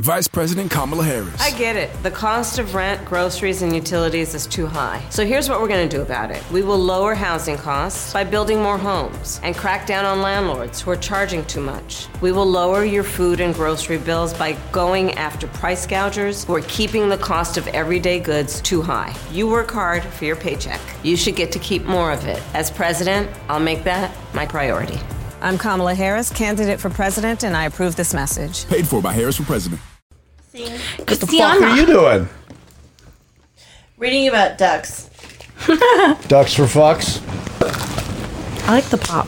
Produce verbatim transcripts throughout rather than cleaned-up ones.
Vice President Kamala Harris. I get it. The cost of rent, groceries, and utilities is too high. So here's what we're going to do about it. We will lower housing costs by building more homes and crack down on landlords who are charging too much. We will lower your food and grocery bills by going after price gougers who are keeping the cost of everyday goods too high. You work hard for your paycheck. You should get to keep more of it. As president, I'll make that my priority. I'm Kamala Harris, candidate for president, and I approve this message. Paid for by Harris for president. What the fuck are you doing? Reading about ducks. Ducks for fucks? I like the pop.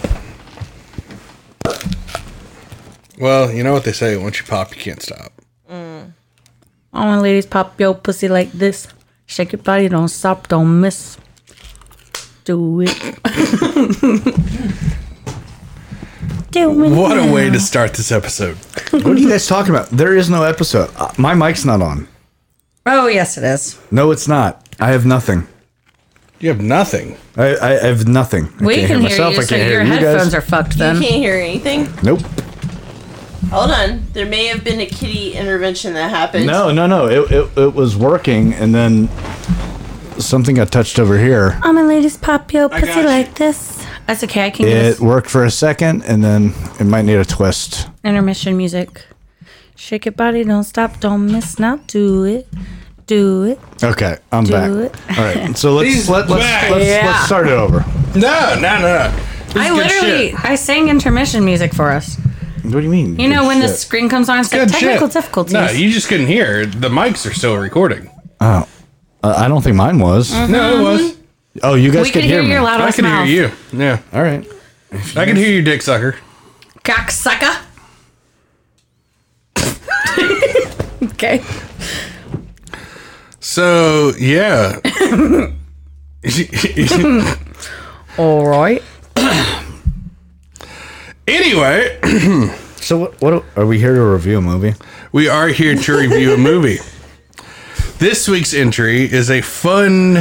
Well, you know what they say, once you pop, you can't stop. Mm. All my ladies pop your pussy like this. Shake your body, don't stop, don't miss. Do it. What a way to start this episode. What are you guys talking about? There is no episode. Uh, my mic's not on. Oh, yes, it is. No, it's not. I have nothing. You have nothing? I, I have nothing. I We can't can hear hear myself. you, I so can't your hear you headphones guys. are fucked You then. can't hear anything? Nope. Hold on. There may have been a kitty intervention that happened. No, no, no. It, it, it was working, and then something got touched over here. All my ladies pop your I pussy got you. like this. That's okay, I can get It this worked for a second, and then it might need a twist. intermission music. Shake your body, don't stop, don't miss, now do it. Do it. Okay, I'm Do back. it. All right, so let's He's let, let's, back. let's, Yeah. let's start it over. No, no, no, no. This I is good literally, shit. I sang intermission music for us. What do you mean? You know, Good when the shit. screen comes on, it's like Good technical shit. difficulties. No, you just couldn't hear. The mics are still recording. Oh, uh, I don't think mine was. No, it was. Oh, you guys we could could hear me. your loud I ass can mouth. hear you. Yeah. All right. I can hear you, dick sucker. Cocksucker. Okay. So, yeah. All right. Anyway, So what, what are we here to review a movie? we are here to review a movie. This week's entry is a fun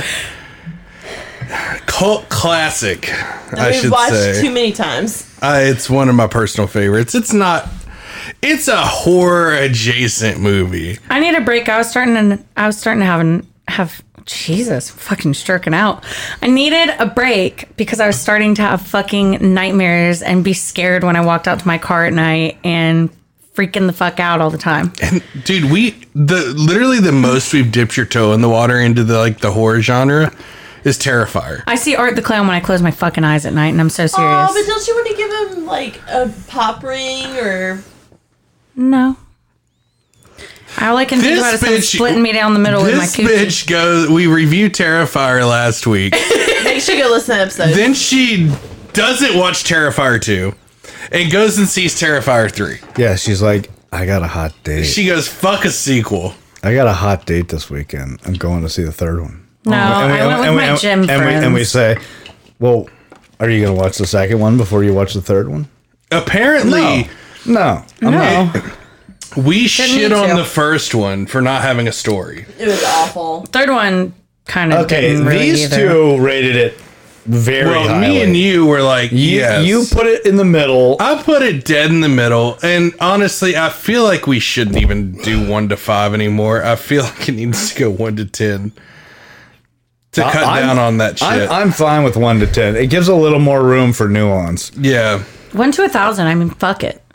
cult classic, That I we've should watched say. too many times. Uh, it's one of my personal favorites. It's not. It's a horror adjacent movie. I need a break. I was starting to. I was starting to have an have. Jesus, fucking stroking out. I needed a break because I was starting to have fucking nightmares and be scared when I walked out to my car at night and freaking the fuck out all the time. And dude, we the literally the most we've dipped your toe in the water into the like the horror genre is Terrifier. I see Art the Clown when I close my fucking eyes at night, and I'm so serious. Oh, but don't you want to give him like a pop ring or? No. All I can think about is him splitting me down the middle with my This coochie. bitch goes. We reviewed Terrifier last week. Make sure you go listen to that episode. Then she doesn't watch Terrifier two, and goes and sees Terrifier three. Yeah, she's like, I got a hot date. She goes, "Fuck a sequel." I got a hot date this weekend. I'm going to see the third one. No, I went with my gym and we, friends. and we say, well, are you going to watch the second one before you watch the third one? Apparently, No. I'm No. not. we shit need on to. the first one for not having a story. It was awful. Third one kind of Okay, didn't really these either. two rated it very Well, highly. me and you were like, You, yes. you put it in the middle. I put it dead in the middle, and honestly, I feel like we shouldn't even do one to five anymore. I feel like it needs to go one to ten to cut I'm- down on that shit. I'm, I'm fine with one to ten. It gives a little more room for nuance. yeah, One to a thousand. I mean, fuck it.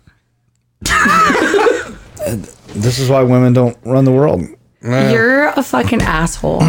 This is why women don't run the world. You're a fucking asshole.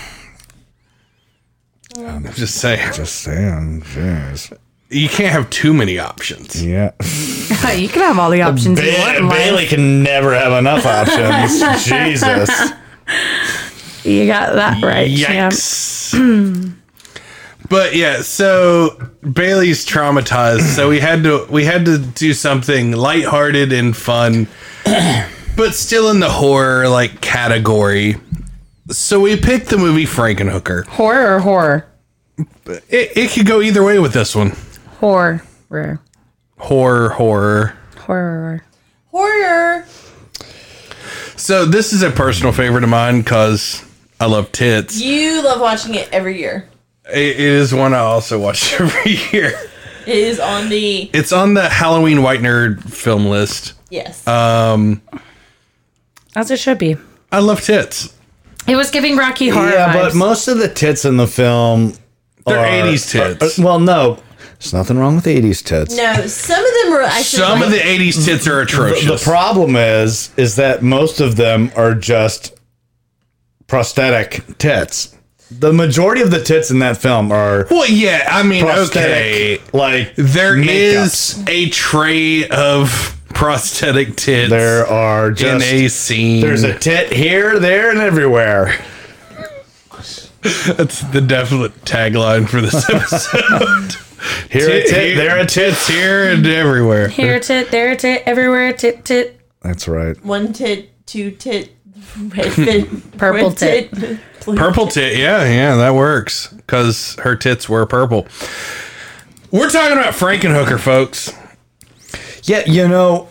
I'm just saying, Just saying. Jeez. you can't have too many options. Yeah. You can have all the options you want in Ba- life. Bailey can never have enough options. Jesus. You got that right. champ. Yikes. But yeah, so Bailey's traumatized, so we had to we had to do something lighthearted and fun, but still in the horror like category. So we picked the movie Frankenhooker. Horror or horror? It, it could go either way with this one. Horror. Horror. Horror, horror. Horror. Horror. So this is a personal favorite of mine because I love tits. You love watching it every year. It, it is one I also watch every year. It is on the It's on the Halloween White Nerd film list. yes. Um, As it should be. I love tits. It was giving Rocky Horror Yeah, vibes. but most of the tits in the film They're are eighties tits. are- well, no, there's nothing wrong with eighties tits. No, some of them are actually. Some like, of the eighties tits are The, atrocious. the problem is, is that most of them are just prosthetic tits. The majority of the tits in that film are well, yeah, I mean, okay. prosthetic. Like There is makeups. a tray of prosthetic tits There are in just a scene. there's a tit here, there, and everywhere. That's the definite tagline for this episode. Here a tit, there a tit. tits here and everywhere. Here a tit, there a tit, everywhere a tit, tit. That's right. one tit, two tit, red fit, Purple red tit. blue Purple tit, yeah, yeah, that works because her tits were purple. We're talking about Frankenhooker, folks. Yeah, you know,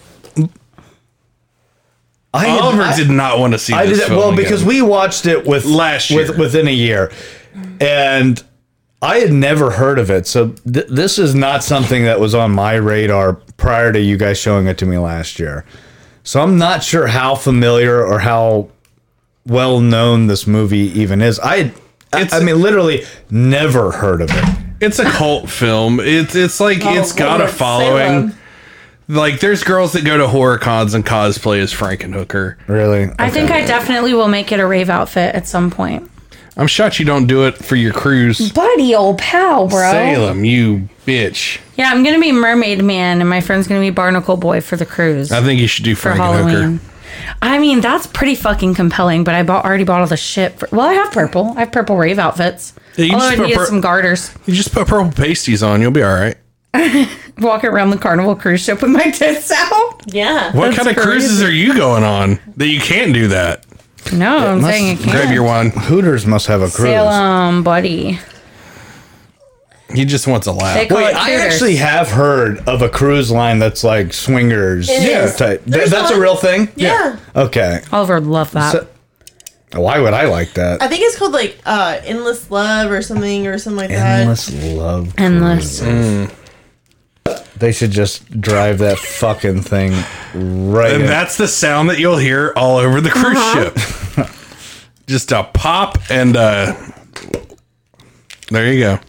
I had- Oliver I- did not want to see I this did film well again. because we watched it with Last year. with, within a year, and I had never heard of it. So th- this is not something that was on my radar prior to you guys showing it to me last year. So I'm not sure how familiar or how well known this movie even is. I, I, It's- I mean, literally never heard of it. It's a cult film. It's it's like Oh, it's got a Lord, following. Salem. Like there's girls that go to horror cons and cosplay as Frankenhooker. Really, I think I definitely will make it a rave outfit at some point. I'm shocked you don't do it for your cruise. Buddy, old pal, bro. Salem, you bitch. Yeah, I'm gonna be Mermaid Man, and my friend's gonna be Barnacle Boy for the cruise I think you should do for Frankenhooker. Halloween. I mean, that's pretty fucking compelling. But I bought already bought all the shit. For, well, I have purple. I have purple rave outfits. Yeah, you All just I put need is pur- some garters. You just put purple pasties on, you'll be all right. Walking around the Carnival cruise ship with my tits out. Yeah. What That's kind of crazy. cruises are you going on that you can't do that? No, I'm must- saying it can't. Grab your wine. Hooters must have a cruise. Salem, buddy. He just wants a laugh. They call Wait, it I Hooters. actually have heard of a cruise line that's like swingers. It is. type. Th- There's that's a one. real thing. Yeah. Okay. Oliver would love that. So- why would I like that? I think it's called like uh, Endless Love or something or something like Endless love. Endless. They should just drive that fucking thing right. And in. that's the sound that you'll hear all over the cruise Uh-huh. ship. Just a pop and uh there you go.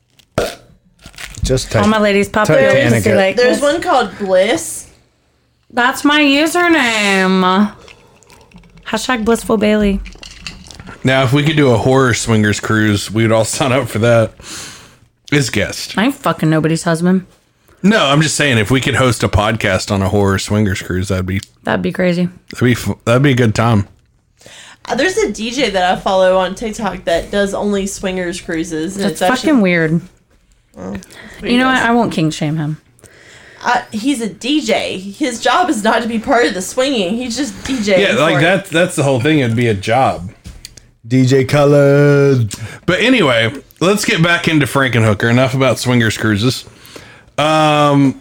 just All type- my ladies pop Titanic their pussy it. like There's this. one called Bliss. That's my username. Hashtag Blissful Bailey. Now if we could do a horror swingers cruise, we would all sign up for that. As guest. I ain't fucking nobody's husband. No, I'm just saying if we could host a podcast on a horror swingers cruise, that'd be That'd be crazy. that'd be fu- that'd be a good time. Uh, there's a D J that I follow on TikTok that does only swingers cruises. And That's it's fucking actually, weird. what You he know what? does. I won't king shame him. Uh, he's a D J. His job is not to be part of the swinging. He's just DJing. Yeah, like for it. that that's the whole thing. It'd be a job. D J Khaled. But anyway, let's get back into Frankenhooker. Enough about swingers cruises. Um,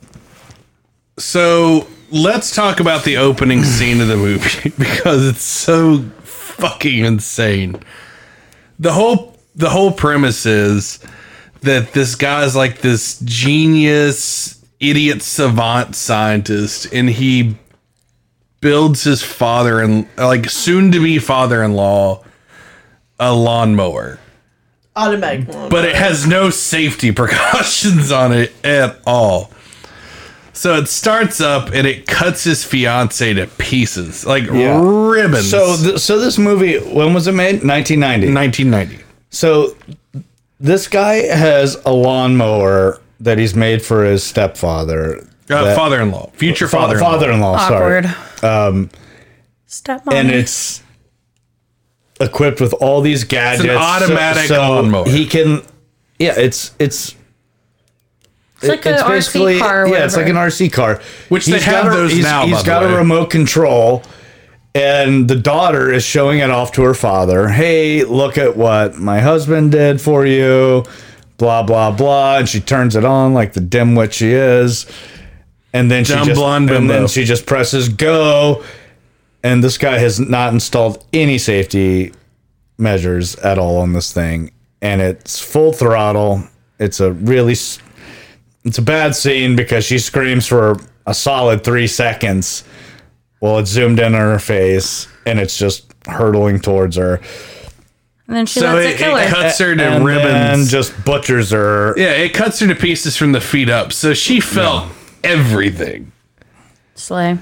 so let's talk about the opening scene of the movie because it's so fucking insane. The whole the whole premise is that this guy's like this genius, idiot, savant scientist, and he builds his father and like soon to be father-in-law a lawnmower. automatic one. But it has no safety precautions on it at all. So it starts up and it cuts his fiance to pieces, like Yeah. ribbons. So, th- so this movie, when was it made? nineteen ninety. nineteen ninety. So this guy has a lawnmower that he's made for his stepfather. Uh, that- father-in-law, future fa- father-in-law. father-in-law. Sorry. Awkward. Um, Stepmom. And it's equipped with all these gadgets. automatic lawnmower. He can, yeah, it's it's It's like an R C car or yeah, it's like whatever. an R C car. Which they He's have got a- those he's, now, He's by the got way. a remote control, and the daughter is showing it off to her father. Hey, look at what my husband did for you. Blah blah blah, and she turns it on like the dimwit she is, and then she Dumb just blonde and bimbo. then she just presses go, and this guy has not installed any safety measures at all on this thing, and it's full throttle. It's a really s- it's a bad scene because she screams for a solid three seconds Well, it's zoomed in on her face, and it's just hurtling towards her. And then she So lets it, it kill it her. cuts her to and ribbons. then just butchers her. Yeah, it cuts her to pieces from the feet up. So she felt everything. Slay.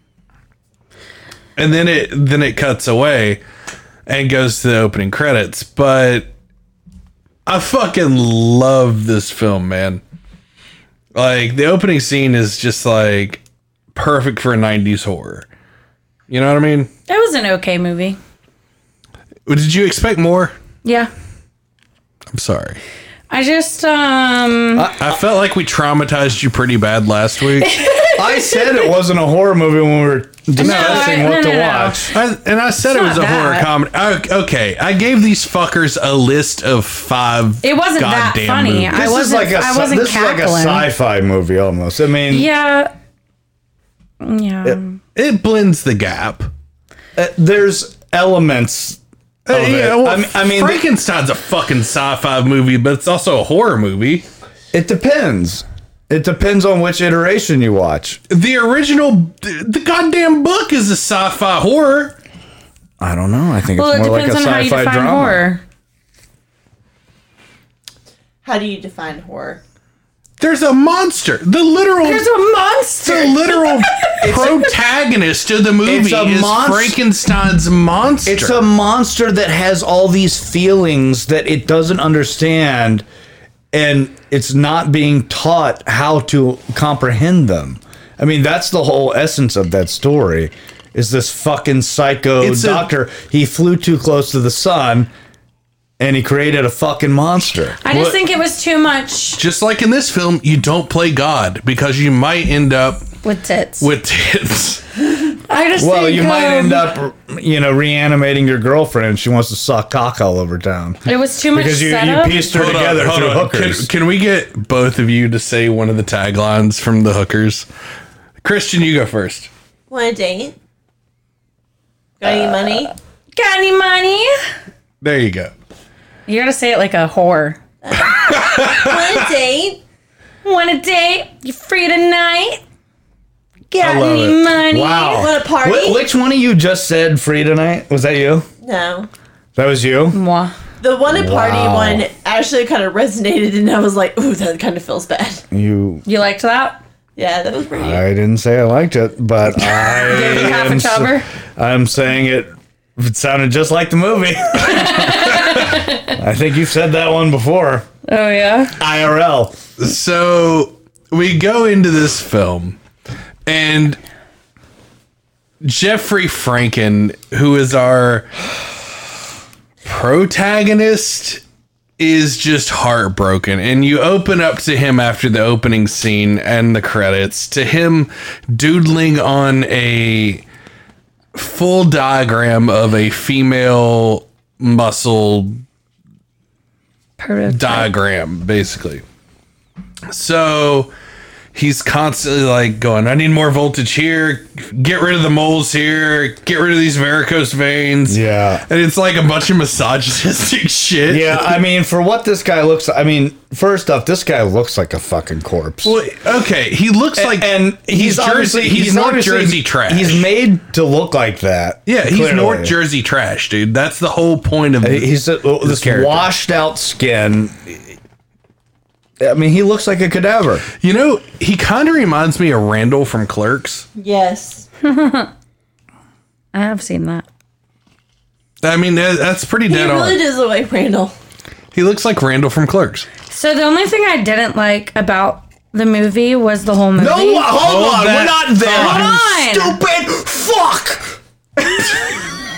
And then it then it cuts away and goes to the opening credits. But I fucking love this film, man. Like, the opening scene is just like perfect for a nineties horror. You know what I mean? It was an okay movie. Did you expect more? Yeah. I'm sorry. I just, um... I felt like we traumatized you pretty bad last week. I said it wasn't a horror movie when we were discussing I- what no, to no, no. watch. I, and I said it was a not horror that. comedy. I, okay, I gave these fuckers a list of five. It wasn't that goddamn funny. movies. I This is wasn't, like a I sci- wasn't this is like a cackling. sci-fi movie almost. I mean, Yeah. Yeah. It blends the gap. uh, there's elements of Uh, it. yeah, well, I mean, I mean, Frankenstein's a fucking sci-fi movie, but it's also a horror movie. it depends. It depends on which iteration you watch. The original, the goddamn book is a sci-fi horror. I don't know. I think Well, it's it more like a depends on how you sci-fi define drama. horror. How do you define horror? There's a monster. The literal, There's a monster. the literal protagonist of the movie It's a is monst- Frankenstein's monster. It's a monster that has all these feelings that it doesn't understand, and it's not being taught how to comprehend them. I mean, that's the whole essence of that story. Is this fucking psycho It's a- doctor? He flew too close to the sun, and he created a fucking monster. I just What- think it was too much Just like in this film, you don't play God because you might end up with tits. with tits. I just Well, think, you might um, end up, you know, reanimating your girlfriend, and she wants to suck cock all over town It was too much because you, you setup. pieced her Hold on, together hold through on. hookers. Can, can we get both of you to say one of the taglines from the hookers? Christian, you go first. Want a date? Got any money? Got any money? There you go. You gotta say it like a whore. Want a date? Want a date? You free tonight? Got I love any it. money? Wow. Want a party? Wh- which one of you just said free tonight? Was that you? No. That was you? Mwah. The one at party Wow. one actually kind of resonated, and I was like, ooh, that kind of feels bad. You. You liked that? Yeah, that was pretty. I didn't say I liked it, but I Gave you half a am s- chubber? I'm saying it. It sounded just like the movie. I think you've said that one before. Oh yeah. I R L. So we go into this film, and Jeffrey Franken, who is our protagonist, is just heartbroken. And you open up to him after the opening scene and the credits to him doodling on a full diagram of a female muscle Prototype. diagram, basically. So he's constantly like going, I need more voltage here, get rid of the moles here, get rid of these varicose veins. Yeah. And it's like a bunch of misogynistic shit. Yeah, I mean, for what this guy looks like, I mean, first off, this guy looks like a fucking corpse. Well, okay, he looks like and he's, Jersey, obviously he's, North obviously- Jersey trash. He's made to look like that. yeah, he's clearly. North Jersey trash, dude. That's the whole point of He's a, this character. washed out skin. I mean, he looks like a cadaver. You know, he kind of reminds me of Randall from Clerks. Yes. I have seen that. I mean, that, that's pretty He dead really on. does look like Randall. He looks like Randall from Clerks. So the only thing I didn't like about the movie was the whole movie. No, hold, Hold on, that we're not there. thought. You stupid fuck.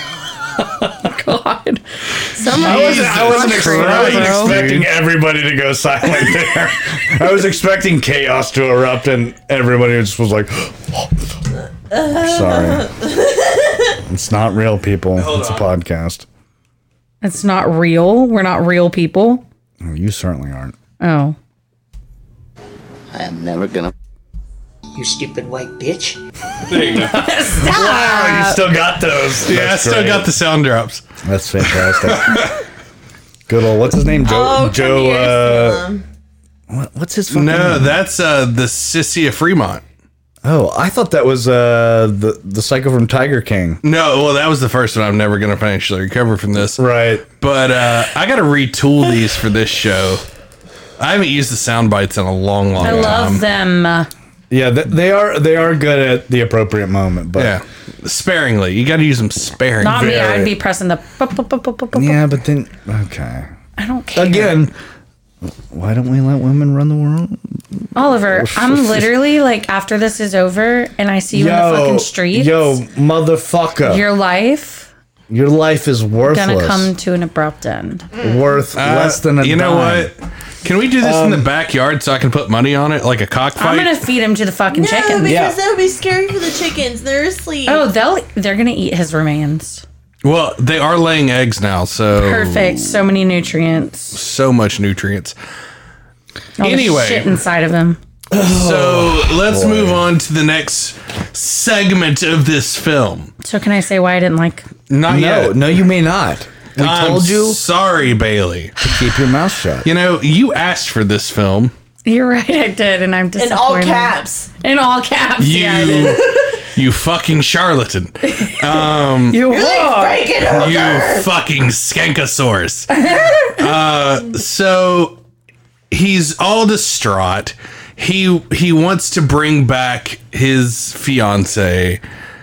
God. Someone I wasn't, I wasn't, Jesus ex- I wasn't Christ, expecting dude. everybody to go silent there. I was expecting chaos to erupt, and everybody just was like, sorry. It's not real, people. It's a podcast. It's not real. We're not real people. Oh, you certainly aren't. Oh. I am never gonna. You stupid white bitch. There you go. Wow, you still got those. Yeah, I That's still great. got the sound drops. That's fantastic. Good old, what's his name? Joe. Oh, come Joe. here, Uh, Salem. what, what's his fucking No, name? that's uh, the Sissy of Fremont. Oh, I thought that was uh, the the Psycho from Tiger King. No, well, that was the first one. I'm never going to financially recover from this. Right. But uh, I got to retool these for this show. I haven't used the sound bites in a long, long I time. love them. Yeah, th- they are they are good at the appropriate moment, but Yeah, sparingly. You got to use them sparingly. Not me. Very. I'd be pressing the. bup, bup, bup, bup, bup, bup. yeah, but then okay. I don't care. Again, why don't we let women run the world? Oliver, I'm literally like, after this is over and I see you in the fucking streets, yo, motherfucker, your, your life your life is worthless. gonna come to an abrupt end. Worth Uh, less than a You know dime. what? Can we do this in the backyard so I can put money on it like a cockfight? I'm gonna feed him to the fucking No, chickens. because Yeah. that would be scary for the chickens. They're asleep. Oh, they'll they're gonna eat his remains. Well, they are laying eggs now, so Perfect. So many nutrients. so much nutrients. All the Anyway. shit inside of him. So let's move on to the next segment of this film. So can I say why I didn't like? Not No, yet. no, you may not. We I'm told you Sorry, Bailey. to keep your mouth shut. You know, you asked for this film. You're right, I did, and I'm in disappointed. all caps. In all caps. You, Yeah, I did. you fucking charlatan. You were. Break it over. You fucking skankosaurus. uh, so he's all distraught. He he wants to bring back his fiance,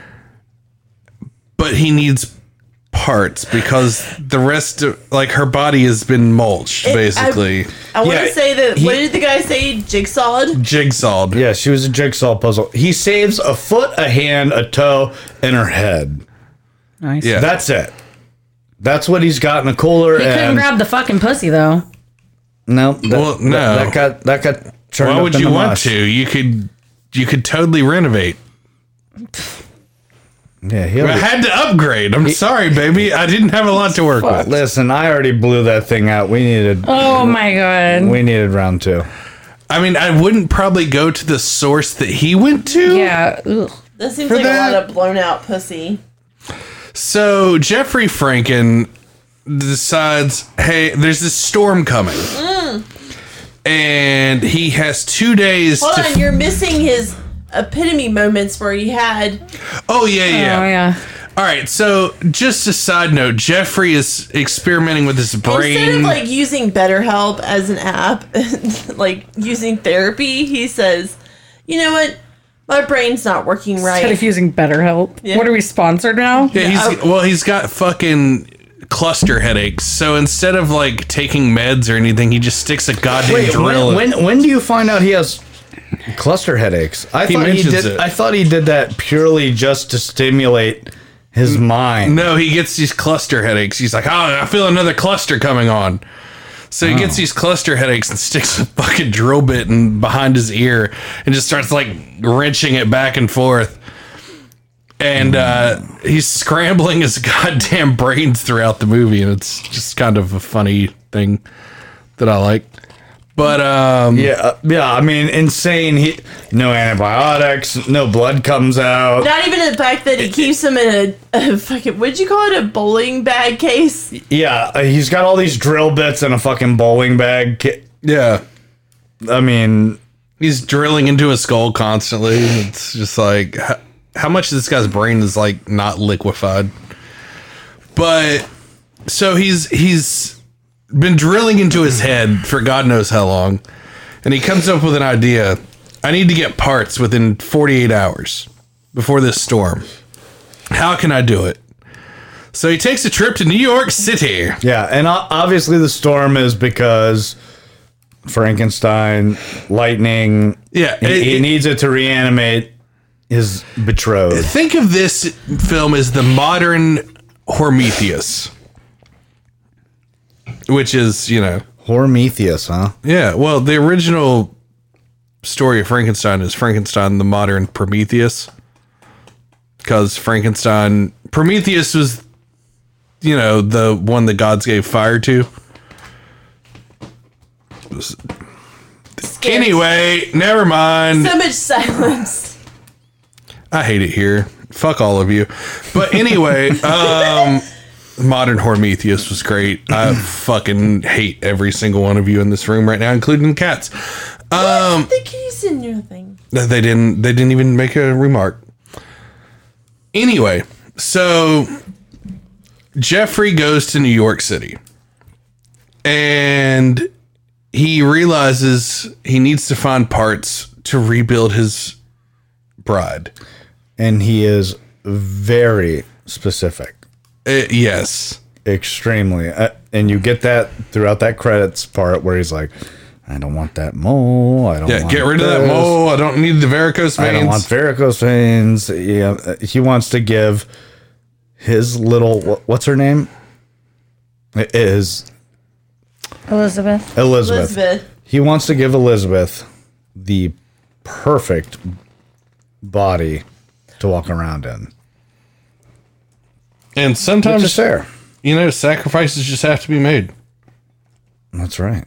but he needs parts because the rest of like her body has been mulched, It- I- basically. I want Yeah, to say that. he- what did the guy say? Jigsawed. Jigsawed. Yeah, she was a jigsaw puzzle. He saves a foot, a hand, a toe, and her head. Nice. Yeah. That's it. That's what he's got in the cooler. He couldn't and grab the fucking pussy though. no, that, Well, no. that, that got that got turned Why up would into you want mush. to? You could you could totally renovate. Yeah, he I already, had to upgrade. I'm sorry, baby. I didn't have a lot to work with. listen. I already blew that thing out. We needed Oh my god. we needed round two. I mean, I wouldn't probably go to the source that he went to. Yeah. Ugh. That seems For like that- a lot of blown out pussy. So Jeffrey Franken decides, hey, there's this storm coming. And he has two days Hold to. on, you're missing his epitome moments where he had. oh, yeah, yeah. Oh yeah. All right. So, just a side note Jeffrey is experimenting with his brain. Instead of like using BetterHelp as an app, like using therapy, he says, "You know what? My brain's not working right." Instead of using BetterHelp. Yeah. What are we sponsored now? yeah, he's, well, he's got fucking cluster headaches. So, instead of like taking meds or anything, he just sticks a goddamn Wait, drill when, in. when when do you find out he has cluster headaches? I He thought he mentions did. it. I thought he did that purely just to stimulate his mind. No, he gets these cluster headaches. He's like, oh, I feel another cluster coming on. So he gets these cluster headaches and sticks a fucking drill bit in behind his ear and just starts like wrenching it back and forth. And uh, he's scrambling his goddamn brains throughout the movie, and it's just kind of a funny thing that I like. But um, Yeah, uh, yeah. I mean, insane. He no antibiotics, no blood comes out. Not even the fact that he keeps him in a, a fucking, what'd you call it, a bowling bag case? Yeah, uh, he's got all these drill bits in a fucking bowling bag. Ki- yeah, I mean, he's drilling into his skull constantly. It's just like how, how much of this guy's brain is like not liquefied. But so he's he's been drilling into his head for God knows how long, and he comes up with an idea. I need to get parts within forty-eight hours before this storm. How can I do it? So he takes a trip to New York City. yeah, and o- obviously the storm is because Frankenstein, lightning. Yeah, he, it- he it- needs it to reanimate his betrothed. Think of this film as the modern Hormetheus. Which is, you know, Hormetheus, huh? yeah. Well, the original story of Frankenstein is Frankenstein, the modern Prometheus. Because Frankenstein, Prometheus was, you know, the one that gods gave fire to. Scary. Anyway, never mind. So much silence. I hate it here. Fuck all of you. But anyway, um, modern Hormetheus was great. I fucking hate every single one of you in this room right now, including cats. Um, The keys in your thing. They didn't. They didn't even make a remark. Anyway, so Jeffrey goes to New York City, and he realizes he needs to find parts to rebuild his bride. And he is very specific. Uh, yes. Extremely. Uh, and you get that throughout that credits part where he's like, I don't want that mole. I don't Yeah, want get rid of that this. mole. I don't need the varicose veins. I don't want varicose veins. Yeah, uh, he wants to give his little, wha- what's her name? It is Elizabeth. Elizabeth. Elizabeth. He wants to give Elizabeth the perfect body to walk around in. And Which is sometimes, fair. you know, sacrifices just have to be made. That's right.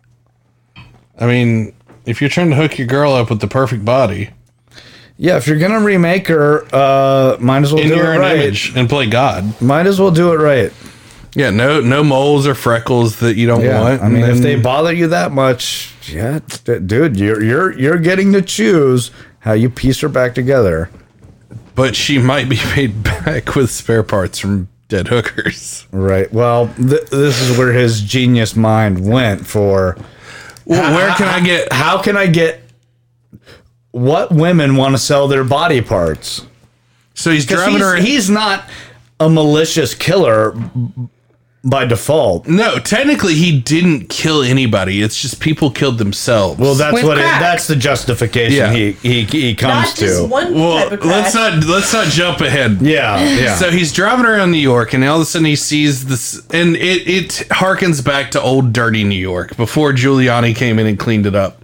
I mean, if you're trying to hook your girl up with the perfect body Yeah, if you're gonna remake her, uh, might as well in do your it own right. image and play God, Might as well do it right. yeah, no, no moles or freckles that you don't Yeah, want. I mean, And if they then- bother you that much, yeah, d- dude, you're you're you're getting to choose how you piece her back together. but she might be made back with spare parts from dead hookers. Right. Well, th- this is where his genius mind went for. Well, where can I get? How can I get? What women want to sell their body parts? So he's 'Cause driving he's, her. he's not a malicious killer b- by default. No, technically he didn't kill anybody. It's just people killed themselves. Well, that's With what it, crack. that's the justification Yeah. he, he he comes Not just to. one well, type of crack. let's not let's not jump ahead. Yeah, yeah. So he's driving around New York, and all of a sudden he sees this, and it it harkens back to old dirty New York before Giuliani came in and cleaned it up.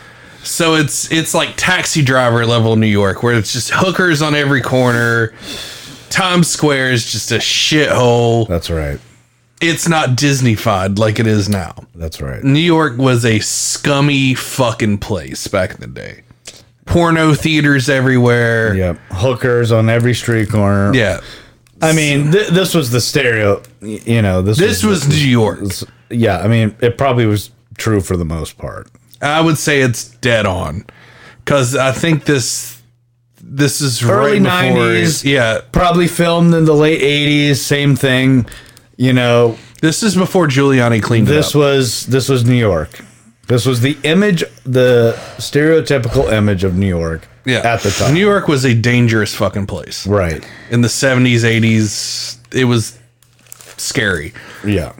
So it's it's like Taxi Driver level New York, where it's just hookers on every corner. Times Square is just a shithole. That's right. It's not Disney-fied like it is now. That's right. New York was a scummy fucking place back in the day. Porno theaters everywhere. Yep. Hookers on every street corner. Yeah. I mean, th- this was the stereo. y- You know, this This was New York. Yeah, I mean, it probably was true for the most part. I would say it's dead on. Because I think this this is Early right before. nineties. Yeah. Probably filmed in the late eighties. Same thing. You know, This is before Giuliani cleaned this it up. was this was New York. This was the image, the stereotypical image of New York. Yeah. At the time. New York was a dangerous fucking place. Right. In the seventies, eighties, it was scary. Yeah.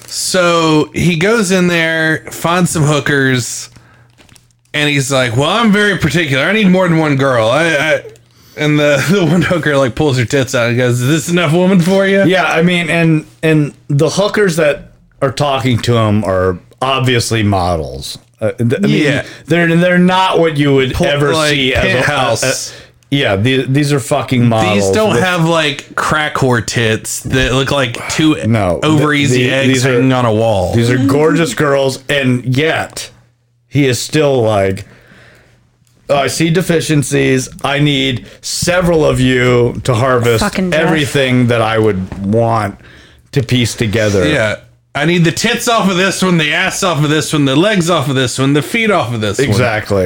So he goes in there, finds some hookers, and he's like, "Well, I'm very particular. I need more than one girl." I, I and the, the one hooker like pulls her tits out and goes, "Is this enough woman for you?" Yeah, I mean, and and the hookers that are talking to him are obviously models. Uh, th- I mean, Yeah. they're they're not what you would Pull- ever like see as a Penthouse. a- a- yeah, the, these are fucking models. These don't with- have like crack whore tits that look like two No, over th- easy the- eggs these are- hanging on a wall. These are gorgeous girls, and yet he is still like, "Oh, I see deficiencies. I need several of you to harvest Fucking Jeff. everything that I would want to piece together." Yeah. I need the tits off of this one, the ass off of this one, the legs off of this one, the feet off of this one. Exactly.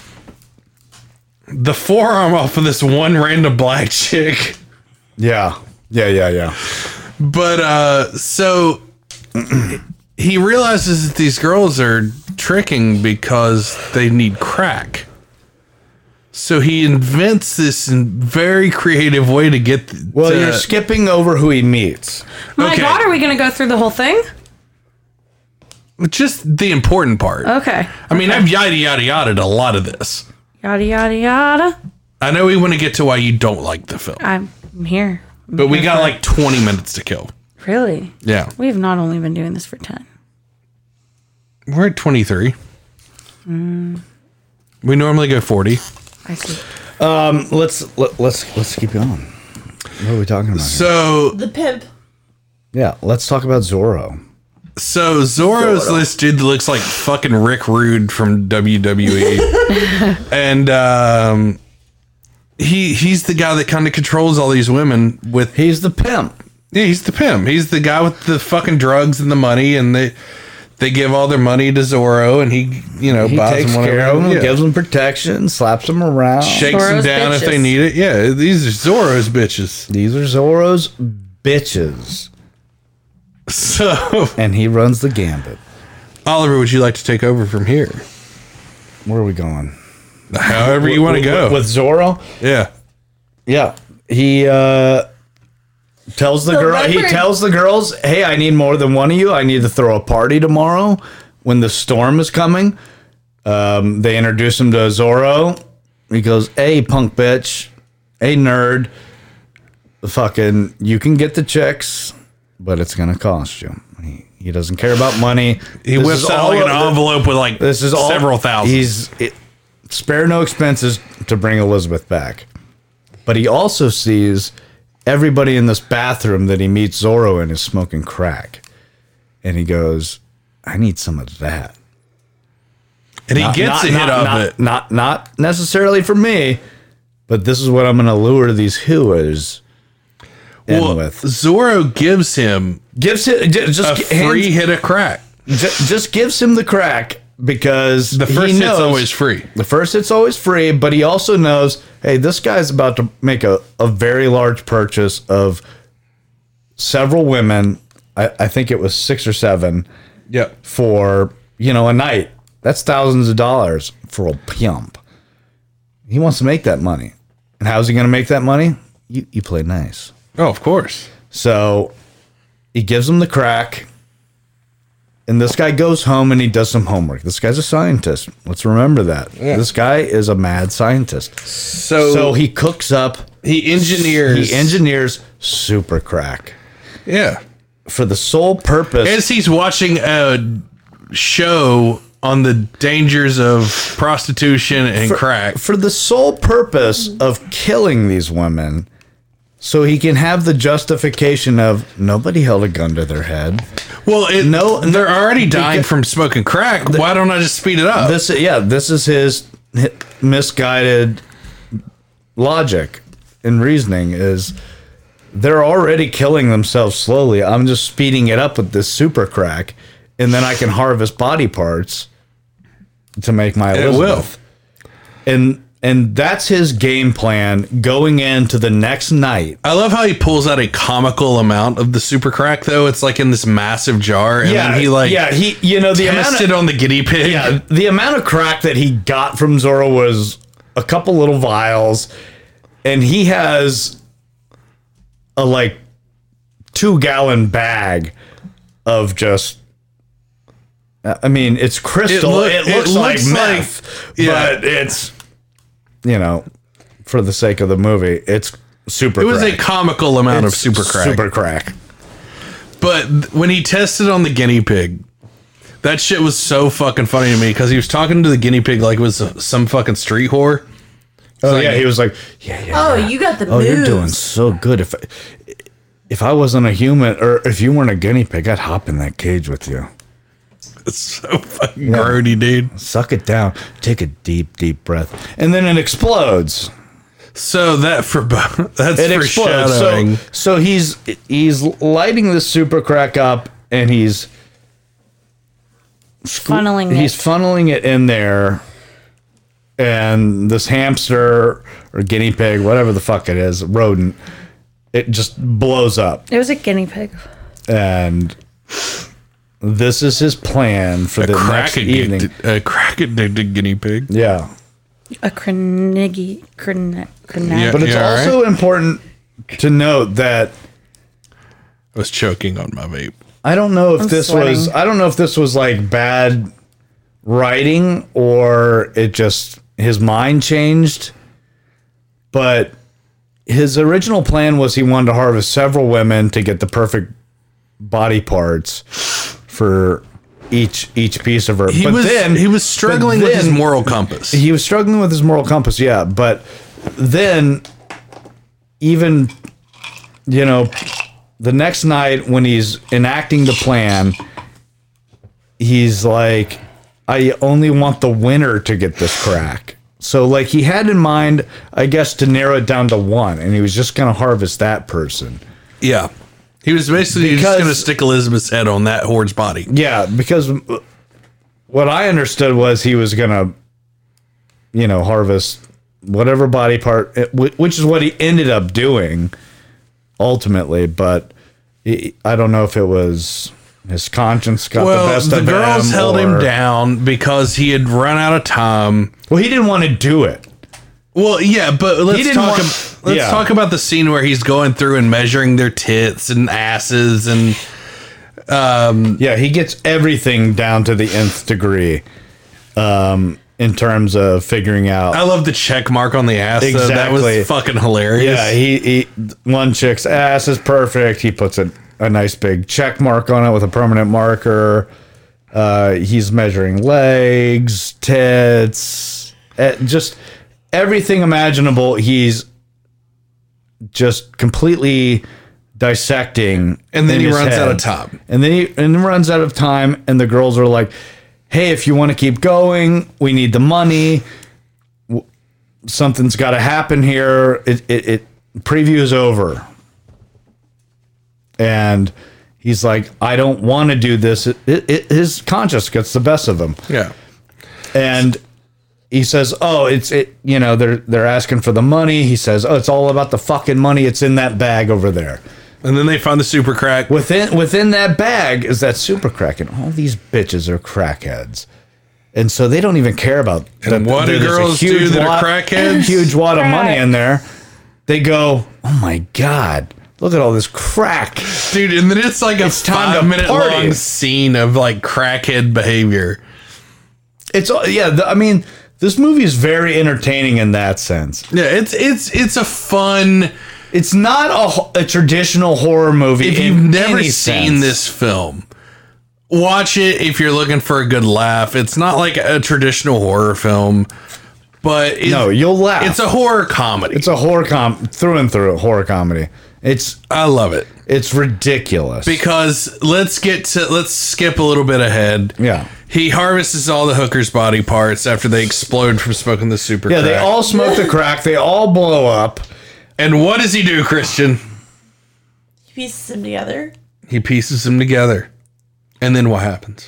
The forearm off of this one random black chick. Yeah. Yeah, yeah, yeah. But uh so he realizes that these girls are tricking because they need crack. So he invents this very creative way to get th- Well, to- you're skipping over who he meets. My Okay. God, are we going to go through the whole thing? just the important part. Okay. I mean, I've yada yada yada a lot of this. Yada, yada, yada. I know we want to get to why you don't like the film, I'm here. I'm but we here got for like twenty minutes to kill. it. Really? Yeah, We've not only been doing this for ten. we're at twenty-three. We normally go forty. I see. Um, let's let, let's let's keep going. What are we talking about? Here? So The pimp. Yeah, let's talk about Zorro. So Zorro's this dude that looks like fucking Rick Rude from W W E, and um, he he's the guy that kind of controls all these women with. He's the pimp. Yeah, he's the pimp. He's the guy with the fucking drugs and the money, and they They give all their money to Zorro, and he, you know, He buys takes them whatever. care of them, yeah. gives them protection, slaps them around. Shakes them Zorro's down if they bitches. need it. Yeah, these are Zorro's bitches. These are Zorro's bitches. So, And he runs the gambit. Oliver, would you like to take over from here? Where are we going? However you want to go. With Zorro? yeah. Yeah. He uh tells the The girl he leopard- tells the girls, "Hey, I need more than one of you. I need to throw a party tomorrow when the storm is coming." Um, they introduce him to Zorro. He goes, "Hey, punk bitch. Hey, nerd. Fucking, you can get the chicks, but it's gonna cost you." He, he doesn't care about money. He This whips is out all like an of the- envelope with like This is all several thousand. He's it, spare no expenses to bring Elizabeth back, but he also sees everybody in this bathroom that he meets Zorro in is smoking crack, and he goes, "I need some of that." and he Not- gets not, a hit not, of not, it. Not not necessarily for me, but this is what I'm going to lure these hooers in Well, with. Zorro gives him Gives it j- just a hands- free hit of crack. j- just gives him the crack because The first he hit's knows always free. The first hit's always free, but he also knows, hey, this guy's about to make a, a very large purchase of several women. I, I think it was six or seven Yep. for, you know, a night. That's thousands of dollars for a pimp. He wants to make that money. And how's he going to make that money? You, you play nice. Oh, of course. So he gives him the crack. And this guy goes home and he does some homework. This guy's a scientist. Let's remember that. This guy is a mad scientist. So, So he cooks up, he engineers. he engineers super crack yeah. for the sole purpose. As he's watching a show on the dangers of prostitution and crack. For the sole purpose of killing these women, so he can have the justification of nobody held a gun to their head. Well, it, No, no, they're already dying because- from smoking crack. Why don't I just speed it up? This, yeah, this is his misguided logic and reasoning is they're already killing themselves slowly. I'm just speeding it up with this super crack, and then I can harvest body parts to make my It will. Elizabeth. And and that's his game plan going into the next night. I love how he pulls out a comical amount of the super crack, though. It's like in this massive jar, and then he like yeah, he you know the amount tested of, on the guinea pig. yeah, the amount of crack that he got from Zorro was a couple little vials, and he has a like two gallon bag of just. I mean, it's crystal. It, It loo- looks, it like looks like- meth, yeah. but it's, you know, for the sake of the movie, it's super. It was crack. a comical amount It's of super crack. Super crack. But th- when he tested on the guinea pig, that shit was so fucking funny to me because he was talking to the guinea pig like it was uh, some fucking street whore. Oh like- yeah, he was like, yeah, yeah. Oh, yeah. you got the Oh, moves. you're doing so good. If if I wasn't a human, or if you weren't a guinea pig, I'd hop in that cage with you. It's so fucking grody, dude. Suck it down. Take a deep, deep breath, and then it explodes. So that for that's It explodes. foreshadowing. So, so he's he's lighting this super crack up, and he's Funneling it. he's funneling it in there, and this hamster or guinea pig, whatever the fuck it is, rodent, it just blows up. It was a guinea pig. And this is his plan for a the crack next evening. addicted, a crack addicted guinea pig. Yeah, A crenigi, crene, crene, Yeah. but it's all right? also important to note that I was choking on my vape. I don't know if I'm this was sweating. I don't know if this was like bad writing or it just his mind changed. But his original plan was he wanted to harvest several women to get the perfect body parts for each each piece of her. He but was then he was but struggling with his then- moral compass. He was struggling with his moral compass, yeah. But then, even, you know, the next night when he's enacting the plan, he's like, I only want the winner to get this crack. So, like, he had in mind, I guess, to narrow it down to one, and he was just going to harvest that person. Yeah. He was basically Because- just going to stick Elizabeth's head on that hoard's body. Yeah, because what I understood was he was gonna, you know, harvest whatever body part, which is what he ended up doing ultimately. But he, I don't know if it was his conscience got Well, the best the of girls him, held him or- down because he had run out of time. Well, he didn't want to do it. Well, yeah, but let's didn't talk. want- ab- let's yeah. talk about the scene where he's going through and measuring their tits and asses, and Yeah, he gets everything down to the nth degree, um, in terms of figuring out. I love the check mark on the ass. Though. That Exactly. was fucking hilarious. Yeah, he, he one chick's ass is perfect. He puts a, a nice big check mark on it with a permanent marker. Uh, he's measuring legs, tits, eh, just everything imaginable. He's just completely dissecting, And then in he his runs head. out of time. And then he and then runs out of time, and the girls are like, "Hey, if you want to keep going, we need the money. W- Something's got to happen here." It, it, it preview is over, and he's like, "I don't want to do this." It, it, it, his conscience gets the best of him, yeah. and he says, "Oh, it's it. You know, they're they're asking for the money." He says, "Oh, it's all about the fucking money. It's in that bag over there." And then they find the super crack. Within within that bag is that super crack, and all these bitches are crackheads, and so they don't even care about. And what do there's a girls do that are crackheads? Huge wad of money Crack. in there. They go, "Oh my god, look at all this crack!" Dude, and then it's like a It's time to five minute party. long scene of like crackhead behavior. It's yeah. The, I mean, this movie is very entertaining in that sense. Yeah, it's it's it's a fun. It's not a, ho- a traditional horror movie. If in you've never any seen sense. this film, watch it if you're looking for a good laugh. It's not like a traditional horror film, but it's, no, you'll laugh. it's a horror comedy. it's a horror com through and through. Horror comedy. It's I love it it's ridiculous. because let's get to let's skip a little bit ahead. Yeah. He harvests all the hookers' body parts after they explode from smoking the super Yeah, crack. they all smoke the crack. They all blow up. And what does he do, Christian? He pieces them together. He pieces them together. And then what happens?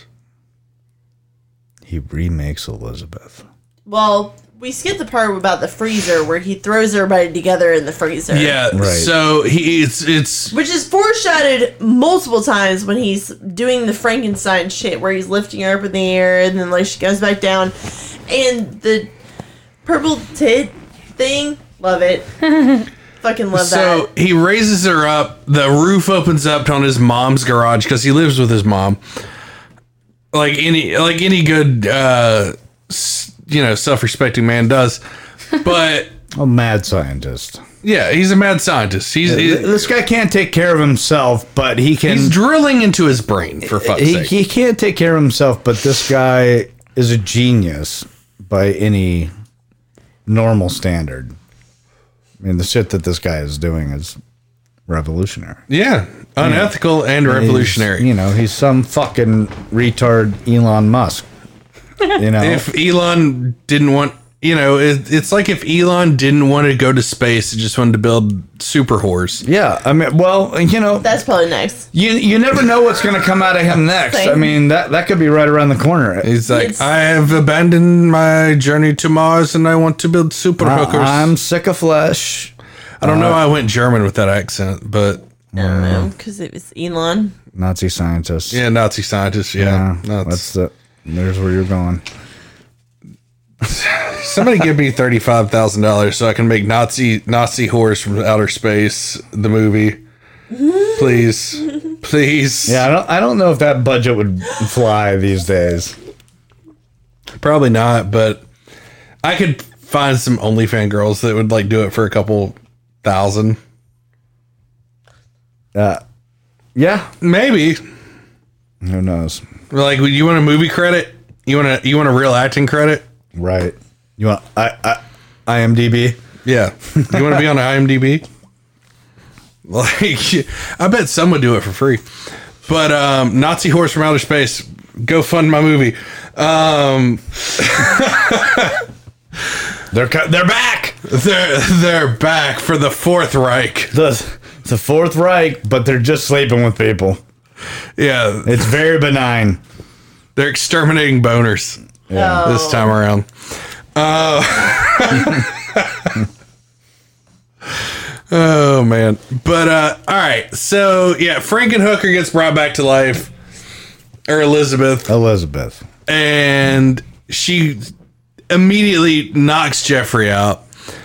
He remakes Elizabeth. Well, we skipped the part about the freezer where he throws everybody together in the freezer. Yeah, Right. so he it's it's Which is foreshadowed multiple times when he's doing the Frankenstein shit where he's lifting her up in the air and then like she goes back down. And the purple tit thing, love it. Fucking love so that. he raises her up. The roof opens up on his mom's garage because he lives with his mom. Like any like any good uh s- you know self-respecting man does. But A mad scientist. yeah, he's a mad scientist. He's Th- This guy can't take care of himself, but he can. he's drilling into his brain for fuck's he, sake. he can't take care of himself, but this guy is a genius by any normal standard. I mean, the shit that this guy is doing is revolutionary. Yeah, unethical and revolutionary. He's, you know, he's some fucking retard Elon Musk. You know, If Elon didn't want, you know, it, it's like if Elon didn't want to go to space, he just wanted to build super whores. yeah. I mean, well, you know, That's probably next. you you never know what's going to come out of him next. I Same. mean, that that could be right around the corner. He's like, It's- I have abandoned my journey to Mars and I want to build super hookers. I, am sick of flesh. I don't know why I went German with that accent, but I don't know, because it was Elon. Nazi scientist. yeah, Nazi scientist. Yeah, Yeah, that's, that's the. There's where you're going. somebody give me thirty five thousand dollars so I can make Nazi Nazi horrors from outer space the movie, please, please. Yeah, I don't. I don't know if that budget would fly these days. Probably not, but I could find some OnlyFans girls that would like do it for a couple thousand. Uh, yeah. Maybe. Who knows? Like, you want a movie credit? You want a you want a real acting credit? Right. You want I I IMDb? Yeah. You want to be on IMDb? Like, I bet some would do it for free. But um, Nazi horse from outer space, go fund my movie. Um, They're co- they're back. they're they're back for the Fourth Reich. The the Fourth Reich, but they're just sleeping with people. Yeah, It's very benign. they're exterminating boners Oh. this time around. Uh, oh man, but uh, all right. So yeah, Frankenhooker gets brought back to life, or Elizabeth, Elizabeth. and she immediately knocks Jeffrey out.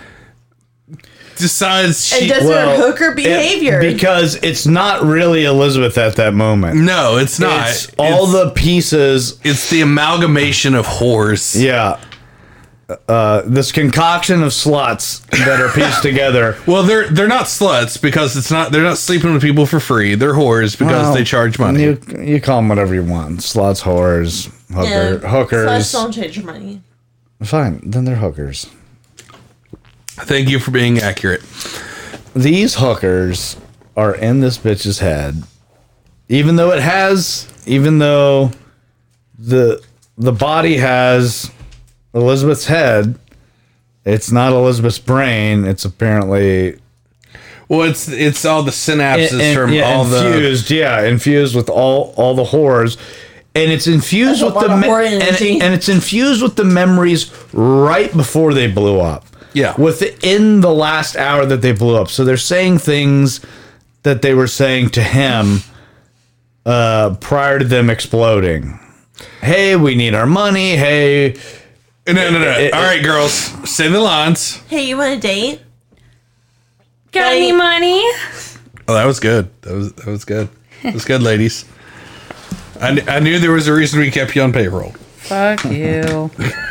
Decides she And does her hooker behavior. It- because it's not really Elizabeth at that moment. no, it's not. It's all It's- the pieces. It's the amalgamation of whores. Yeah. Uh, this concoction of sluts that are pieced together. Well, they're they're not sluts because it's not. They're not sleeping with people for free. They're whores because Well, they charge money. You, you call them whatever you want. Sluts, whores, hooker, Yeah, hookers. Sluts don't change your money. Fine. Then they're hookers. Thank you for being accurate. These hookers are in this bitch's head. Even though it has, even though the the body has Elizabeth's head, it's not Elizabeth's brain. It's apparently Well, it's it's all the synapses in- in- from yeah, all the. infused, yeah, infused with all all the horrors, and it's infused That's a with the lot of me- horror and, energy. and it's infused with the memories right before they blew up. Yeah. within the last hour that they blew up. So they're saying things that they were saying to him uh, prior to them exploding. Hey, we need our money. Hey, No, no, no. It- it- all right, girls, say the lines. Hey, you want a date? Got any money? Oh, that was good. That was that was good. That was good, ladies. I, kn- I knew there was a reason we kept you on payroll. Fuck you.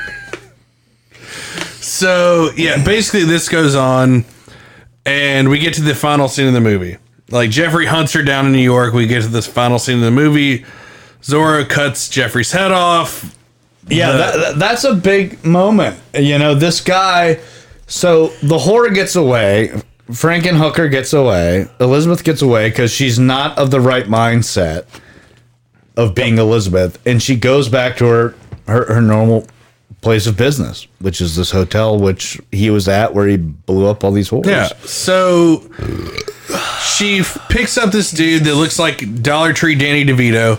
So yeah, basically this goes on, and we get to the final scene of the movie. Like Jeffrey hunts her down in New York. We get to this final scene of the movie. Zorro cuts Jeffrey's head off. yeah, The- that, that- that's a big moment. You know, this guy. So the horror gets away. Frankenhooker gets away. Elizabeth gets away because she's not of the right mindset of being Elizabeth, and she goes back to her her, her normal place of business, which is this hotel which he was at where he blew up all these horrors. Yeah. So she f- picks up this dude that looks like Dollar Tree Danny DeVito,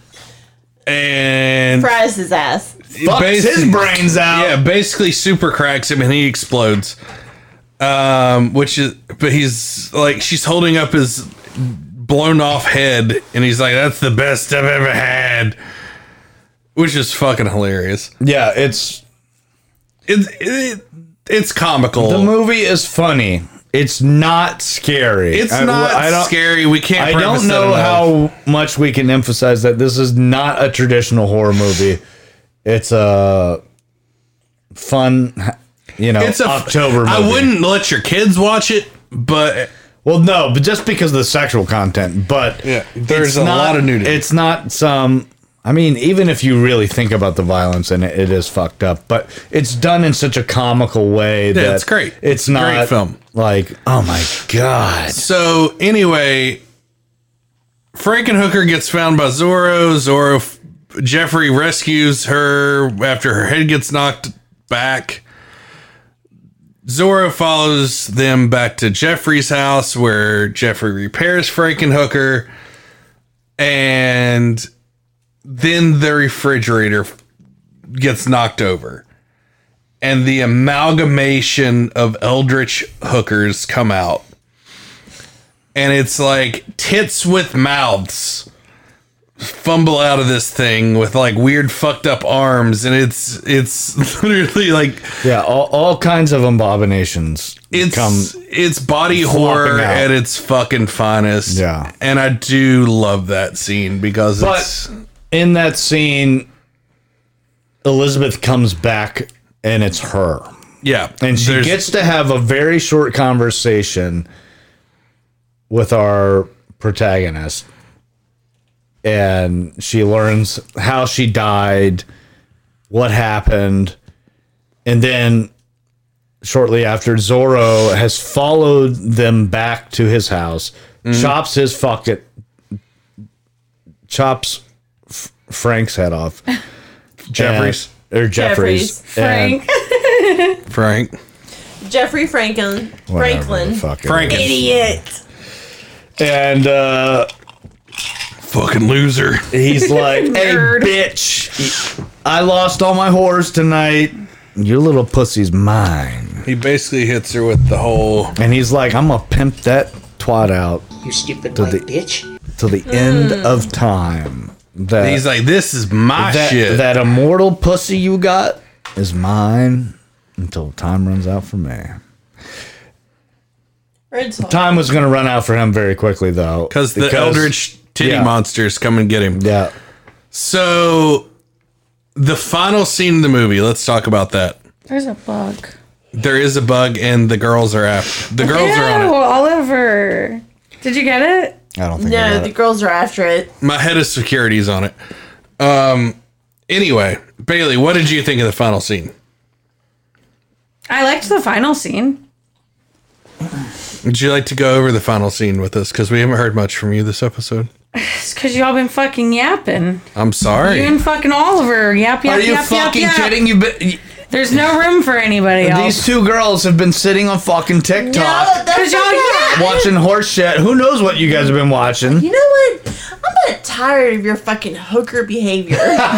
and Fries his ass. Fucks basi- his brains out. Yeah, basically super cracks him and he explodes. Um, which is, but he's like, she's holding up his blown off head, and he's like, "That's the best I've ever had," which is fucking hilarious. Yeah, it's It's it, it's comical. the movie is funny. It's not scary. It's I- not I don't- scary. We can't. I preface don't that know enough. how much we can emphasize that this is not a traditional horror movie. It's a fun, you know, It's a October movie. I wouldn't let your kids watch it, but Well, no, but just because of the sexual content. But Yeah, there's it's a not- lot of nudity. It's not some. I mean, even if you really think about the violence in it, it is fucked up. But it's done in such a comical way that it's great. It's It's a not great film. Like, oh my god. So anyway, Frankenhooker gets found by Zorro. Zorro, f- Jeffrey rescues her after her head gets knocked back. Zorro follows them back to Jeffrey's house where Jeffrey repairs Frankenhooker, and then the refrigerator gets knocked over. And the amalgamation of eldritch hookers come out. And it's like tits with mouths fumble out of this thing with like weird fucked up arms, and it's it's literally like Yeah, all, all kinds of abominations it's come. it's body flopping horror out. at its fucking finest. Yeah. And I do love that scene because it's But in that scene, Elizabeth comes back and it's her. yeah. And she there's- gets to have a very short conversation with our protagonist. And she learns how she died, what happened. And then shortly after, Zorro has followed them back to his house, chops his fucking, chops F- Frank's head off. Jeffries. And- or Jeffries. Jeffries. And- Frank. Frank. Jeffrey Franklin. whatever Franklin. the fuck it Franken. is. Idiot. And uh, Fucking loser. he's like, "Hey, Nerd. bitch, I lost all my whores tonight. Your little pussy's mine." He basically hits her with the whole. And he's like, "I'm gonna pimp that twat out You stupid To white the- bitch. till the end of time." That He's like, this is my that, shit. that immortal pussy you got is mine until time runs out for me. Red Sox. Time was gonna run out for him very quickly, though, Because the eldritch titty yeah. monsters come and get him. Yeah. So, the final scene of the movie. Let's talk about that. There's a bug. There is a bug, and the girls are after. The girls are on Ew, it. Oliver. Did you get it? I don't think. I No, got the it. girls are after it. My head of security's on it. Um. Anyway, Bailey, what did you think of the final scene? I liked the final scene. Would you like to go over the final scene with us? Because we haven't heard much from you this episode. It's because y'all been fucking yapping. I'm sorry. You and fucking Oliver. Yap, yap, Are you yap, fucking yap, yap. kidding? You've been. There's no room for anybody else. These two girls have been sitting on fucking TikTok No, that's Cause y'all not yap. watching horse shit. Who knows what you guys have been watching? You know what? I'm a bit tired of your fucking hooker behavior.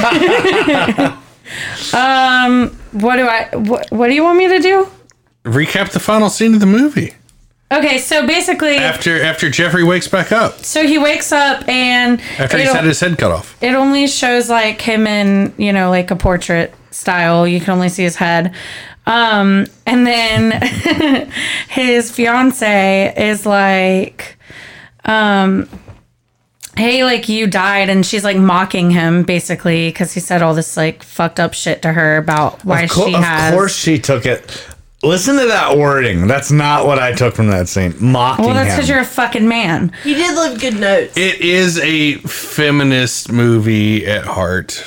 What do I? What, what do you want me to do? Recap the final scene of the movie. Okay, so basically, After after Jeffrey wakes back up. so he wakes up and After he's it, had his head cut off. it only shows like him in, you know, like a portrait style. You can only see his head. Um, and then his fiance is like, um, hey, like you died. And she's like mocking him basically because he said all this like fucked up shit to her about why Of, co- she of has. course she took it. Listen to that wording. That's not what I took from that scene. Mocking Well, that's because him. you're a fucking man. He did leave good notes. It is a feminist movie at heart.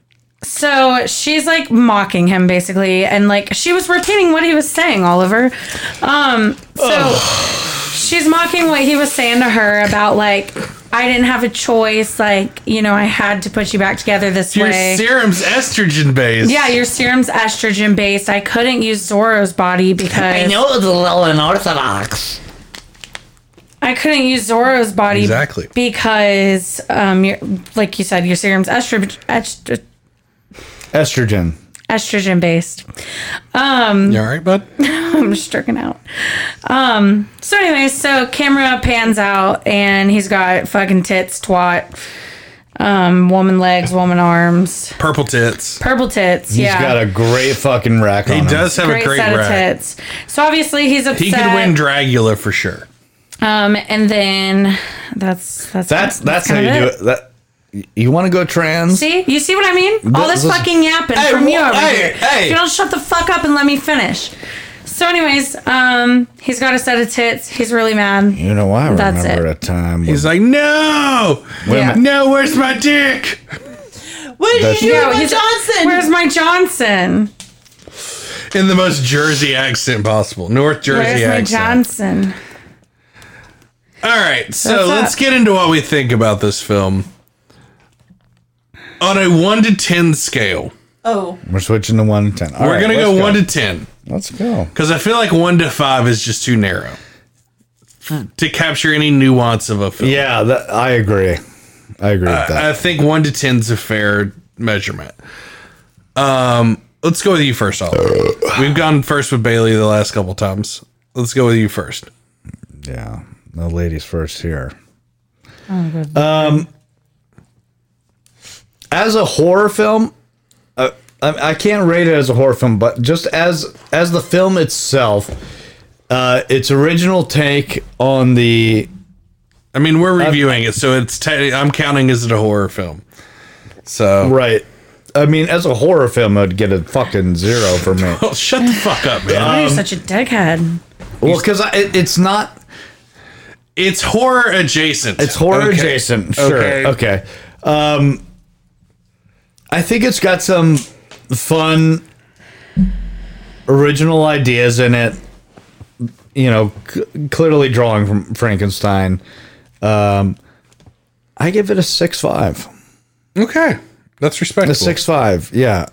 So she's like mocking him basically, and like she was repeating what he was saying, Oliver. Um, so she's mocking what he was saying to her about like I didn't have a choice, like you know I had to put you back together this Your way. serum's estrogen based. Yeah, your serum's estrogen based. I couldn't use Zorro's body because it's a little unorthodox. I couldn't use Zorro's body Exactly. because um, you're, like you said, your serum's estrogen. Est- Estrogen. estrogen based. You all right, bud? I'm just jerking out. Um, so anyways, so camera pans out and he's got fucking tits, twat, um, woman legs, woman arms, Purple tits. purple tits. He's yeah. got a great fucking rack on He him. does have great a great set rack. of tits. So obviously he's upset. He could win Dragula for sure. Um, and then that's that's That's that's how kind you of do it. That you want to go trans? See, you see what I mean? All this this- fucking yapping Hey, from you wha- over hey, here. hey. If you don't shut the fuck up and let me finish. So, anyways, um, he's got a set of tits. He's really mad. You know, I That's remember it. a time. He's like, no, Yeah. no, where's my dick? What did That's- you do Yo, with my he's- Johnson? Where's my Johnson? In the most Jersey accent possible, North Jersey Where's my accent. Johnson? All right, so What's let's up? get into what we think about this film. On a one to ten scale, Oh, We're switching to one to ten. All we're right, gonna let's go, one to ten Let's go. because I feel like one to five is just too narrow to capture any nuance of a film. Yeah, that, I agree. I agree with that. I think one to ten is a fair measurement. Um, let's go with you first, Oliver. We've gone first with Bailey the last couple times. Let's go with you first. Yeah, the ladies first here. Oh, Um, as a horror film, uh, I, I can't rate it as a horror film, but just as as the film itself, uh, its original take on the I mean, we're reviewing it, so it's. Te- I'm counting as it a horror film. So right. I mean, as a horror film, I'd get a fucking zero for me. Oh, shut the fuck up, man. Why are you such a dickhead? Well, because it, it's not. It's horror adjacent. It's horror Okay. adjacent. Sure. Okay. Okay. Um, I think it's got some fun, original ideas in it. You know, c- clearly drawing from Frankenstein. Um, I give it a six five. Okay, that's respectable. A six five. Yeah. I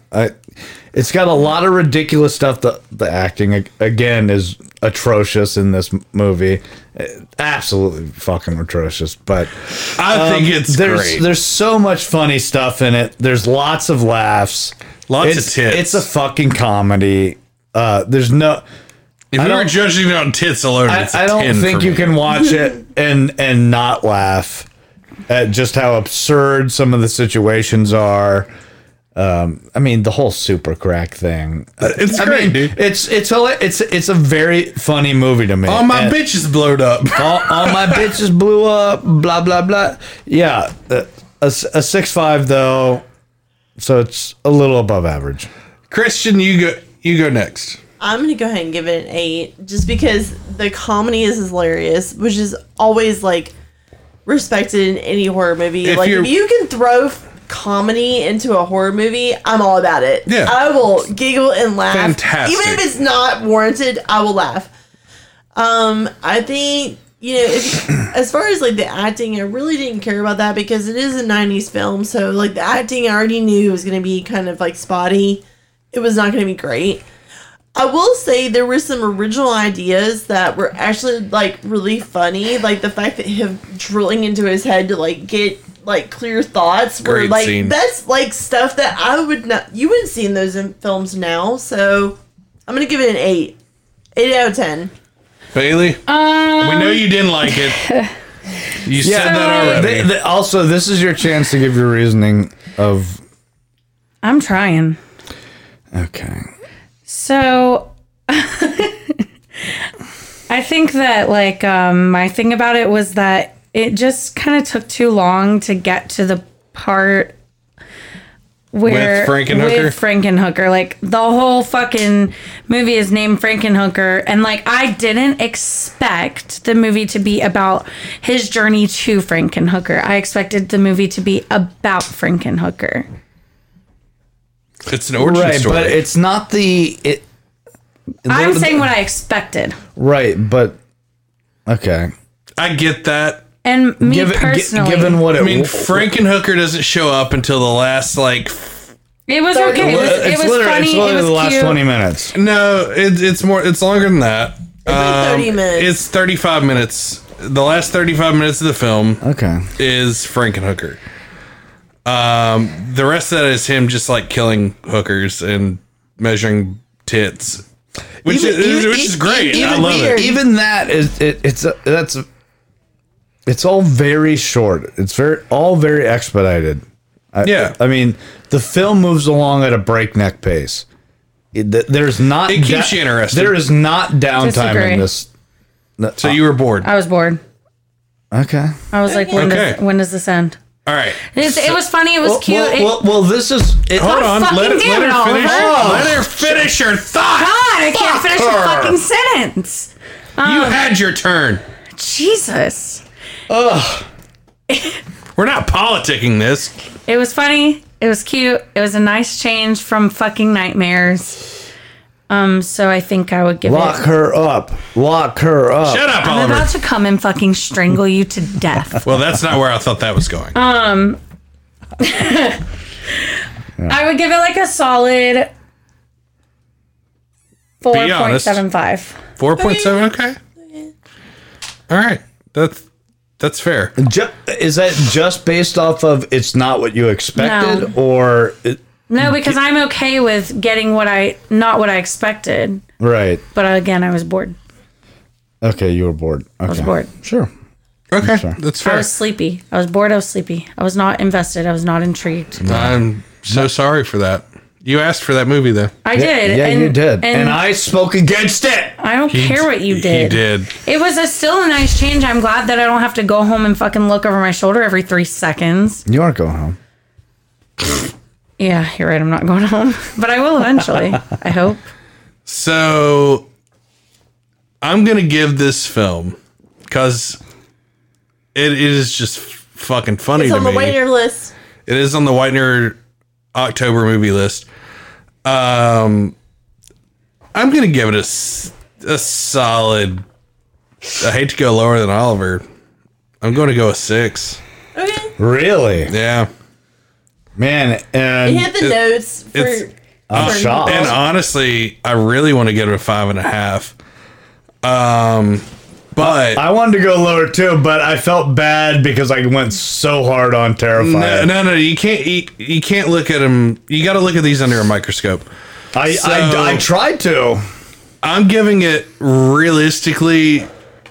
it's got a lot of ridiculous stuff. The the acting ag- again is atrocious in this m- movie, Uh, absolutely fucking atrocious. But I think um, it's there's great. there's so much funny stuff in it. There's lots of laughs. Lots it's, of tits. It's a fucking comedy. Uh, there's no. If I you were don't- judging it on tits alone, I, it's a I don't ten think for you me. can watch it and and not laugh at just how absurd some of the situations are. Um, I mean, the whole super crack thing. It's I great, mean, dude. It's it's a it's it's a very funny movie to me. All my And bitches blowed up. all, all my bitches blew up. Blah blah blah. Yeah, uh, a, a six five though, so it's a little above average. Christian, you go. You go next. I'm gonna go ahead and give it an eight, just because the comedy is hilarious, which is always like respected in any horror movie. If like you're- if you can throw f- comedy into a horror movie, I'm all about it. Yeah. I will giggle and laugh. Fantastic. Even if it's not warranted, I will laugh. Um, I think you know, if, as far as like the acting, I really didn't care about that because it is a nineties film, so like the acting I already knew was gonna be kind of like spotty. It was not gonna be great. I will say there were some original ideas that were actually like really funny, like the fact that him drilling into his head to like get like clear thoughts were Great like scene. that's like stuff that I would not you wouldn't see in those in films now. So I'm gonna give it an eight, eight out of ten. Bailey, Um, we know you didn't like it. You said that already. They- they- also, this is your chance to give your reasoning of. I'm trying. Okay. So I think that like um my thing about it was that it just kind of took too long to get to the part where With Frankenhooker? with Frankenhooker. Like the whole fucking movie is named Frankenhooker, and like I didn't expect the movie to be about his journey to Frankenhooker. I expected the movie to be about Frankenhooker. It's an origin Right, story. but it's not the it. I'm the- saying what I expected. Right, but okay. I get that. And me Given, gi- personally, given what it I mean, w- Frankenhooker doesn't show up until the last like. it was okay. It was, it it's was literally, funny. it's It literally was the last cute. twenty minutes. No, it, it's more. It's longer than that. like thirty minutes. It's thirty-five minutes. The last thirty-five minutes of the film Okay. is Frankenhooker. Um, the rest of that is him just like killing hookers and measuring tits, which Even- is even- which is great. I even- love weird. it. Even that is it, it's a, that's a, it's all very short. It's very all very expedited. I, Yeah. I mean, the film moves along at a breakneck pace. It, th- there's not It keeps you interested. There is not downtime Disagree. in this. So you were bored. I was bored. Okay. I was like, when, Okay. does, when does this end? All right. It's, it was funny. It was Well, cute. well, It- well, well, this is. It, Hold on. fucking Let, it, damn let it, her finish. Oliver. Let her finish her thought. God, I can't Fuck finish her. a fucking sentence. You had your turn. Jesus. We're not politicking this. It was funny. It was cute. It was a nice change from fucking nightmares. Um, so I think I would give Lock it. her up. Lock her up. Shut up, I'm Oliver. about to come and fucking strangle you to death. Well, that's not where I thought that was going. I would give it like a solid four point honest. seven five. Four point seven. Okay. All right. That's that's fair. Ju- is that just based off of it's not what you expected, or it, No, because I'm okay with getting what I not what I expected. right? But again, I was bored. Okay, you were bored. Okay. I was bored. Sure. Okay, Sure. that's I fair. was sleepy. I was bored. I was sleepy. I was not invested. I was not intrigued. I'm so sorry for that. You asked for that movie, though. I did. Yeah, and, you did, And, and, I spoke against it. I don't He- care what you did. He did. It was a, still a nice change. I'm glad that I don't have to go home and fucking look over my shoulder every three seconds. You aren't going home. Yeah, you're right. I'm not going home, but I will eventually. I hope. So I'm gonna give this film because it, it is just fucking funny It's to on the me. waiter list. It is on the Whitener October movie list. Um, I'm gonna give it a, s- a solid. I hate to go lower than Oliver. I'm going to go a six. Okay. Really, Yeah, man. It And had the It- notes for it's- I'm shocked. And honestly, I really want to get it a five and a half. Um, but I wanted to go lower too, but I felt bad because I went so hard on Terrifier. no, no, no, you can't. You, you can't look at them. You got to look at these under a microscope. I, So- I I tried to. I'm giving it realistically.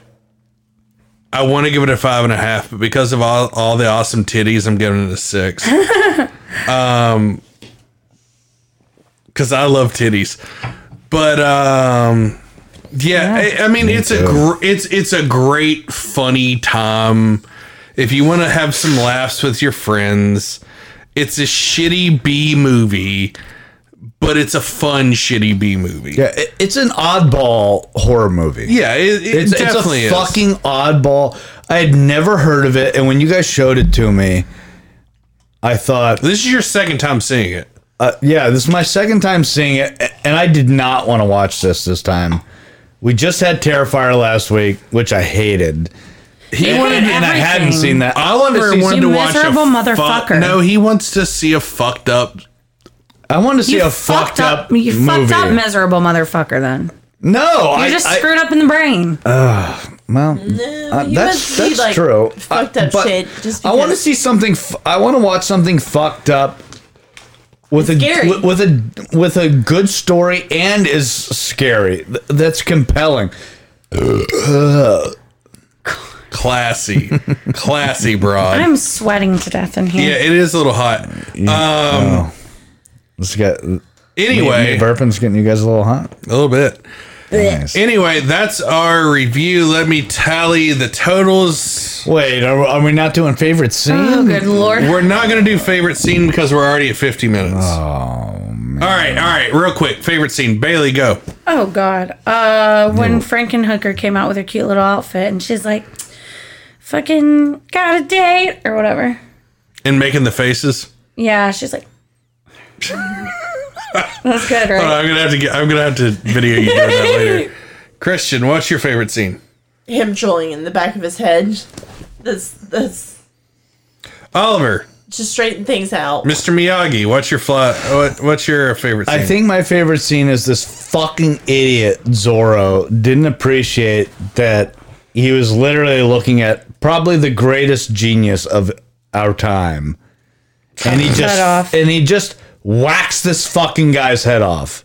I want to give it a five and a half, but because of all, all the awesome titties, I'm giving it a six. um, because I love titties, but um, yeah, I, I mean it's a gr- it's it's a great funny time if you want to have some laughs with your friends. It's a shitty B movie. But it's a fun, shitty B movie. Yeah, it, it's an oddball horror movie. Yeah, it, it It's, definitely it's a is. fucking oddball. I had never heard of it, and when you guys showed it to me, I thought, This is your second time seeing it. uh, yeah, this is my second time seeing it, and I did not want to watch this this time. We just had Terrifier last week, which I hated. He You wanted, hate and I hadn't everything. seen that. Oliver see wanted You to watch a miserable fu- motherfucker. No, he wants to see a fucked up. I wanted to see You a fucked up, You movie. fucked up, miserable motherfucker. Then no, you I just I, screwed up in the brain. well, uh, you that's must see, that's like, true. fucked Uh, up but shit just I want to because- see something. F- I want to watch something fucked up with It's a scary. with, with a with a good story and is scary. Th- That's compelling. Classy. Classy, broad. I'm sweating to death in here. Yeah, it is a little hot. Um, Let's get. anyway, me burping's getting you guys a little hot. a little bit. Nice. Anyway, that's our review. Let me tally the totals. Wait, are, are we not doing favorite scene? Oh, good lord. We're not going to do favorite scene because we're already at fifty minutes. Oh, man. All right, all right, real quick. Favorite scene. Bailey, go. Oh God. Uh, when Frankenhooker came out with her cute little outfit, and she's like, "Fucking got a date" or whatever. And making the faces. Yeah, she's like, "That's good, Hold on, right?" I'm gonna have to get. I'm gonna have to video you doing that later. Christian, what's your favorite scene? Him trolling in the back of his head. That's that's Oliver, just straighten things out. Mister Miyagi, what's your fly, what, What's your favorite scene? I think my favorite scene is this fucking idiot Zorro didn't appreciate that he was literally looking at probably the greatest genius of our time, and he just off. and he just whacks this fucking guy's head off.